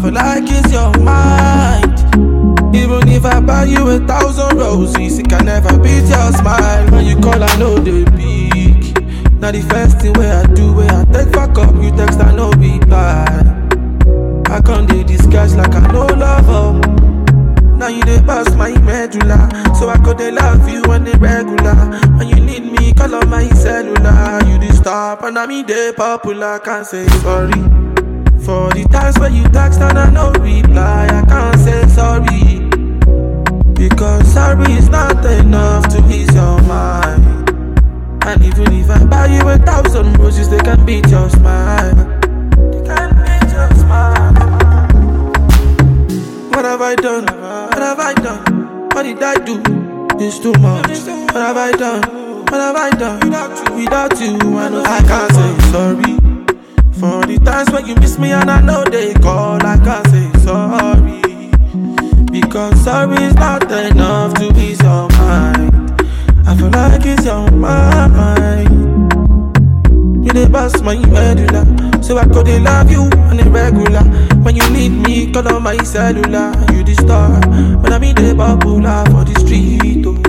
feel like it's your mind. Even if I buy you 1,000 roses, it can never beat your smile. When you call, I know they pick. Now the first thing where I do, where I take fuck up, you text, I know be bad. I can't do disguise like I know lover. Now you dey bust my medulla, so I could love you on the regular. When you need me, call on my cellular. You dey stop and I mean they popular. Can't say sorry for the times when you text and I no reply. I can't say sorry, because sorry is not enough to ease your mind. And even if I buy you 1,000 roses, they can beat your smile. They can beat your smile. What have I done? What have I done? What did I do? It's too much. What have I done? What have I done? Without you, I know I can't say sorry for the times when you miss me and I know they call. I can't say sorry, because sorry is not enough to ease your mind. I feel like it's your mind. You dey bust my medulla, so I could love you on a regular. When you need me, call on my cellular. You the star, when I mean the popular for the street. Oh.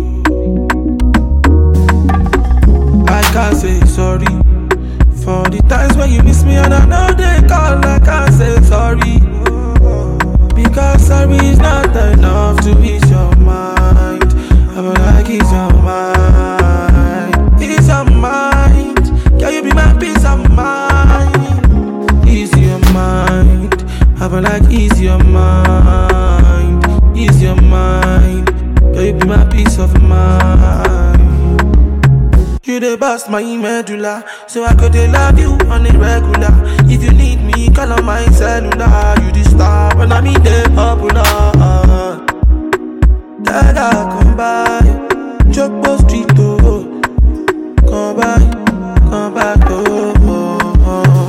I can't say sorry for the times when you miss me and I know they call. I can't say sorry, because sorry is not enough to ease your mind. I feel like it's your mind. It's your mind. Can you be my peace of mind? Ease your mind. I feel like ease your mind. Ease your mind. Can you be my peace of mind? You dey bust my medulla, so I could love you on a regular. If you need me, call on my cellular. You the star, and I mean the popular. Dada, come by, Jogbo Street, oh. Come back, oh, oh, oh.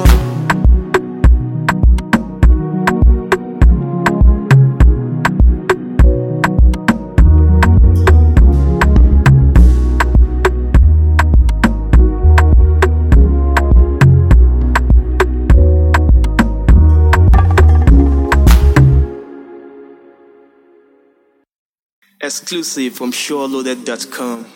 Exclusive from SureLoaded.com.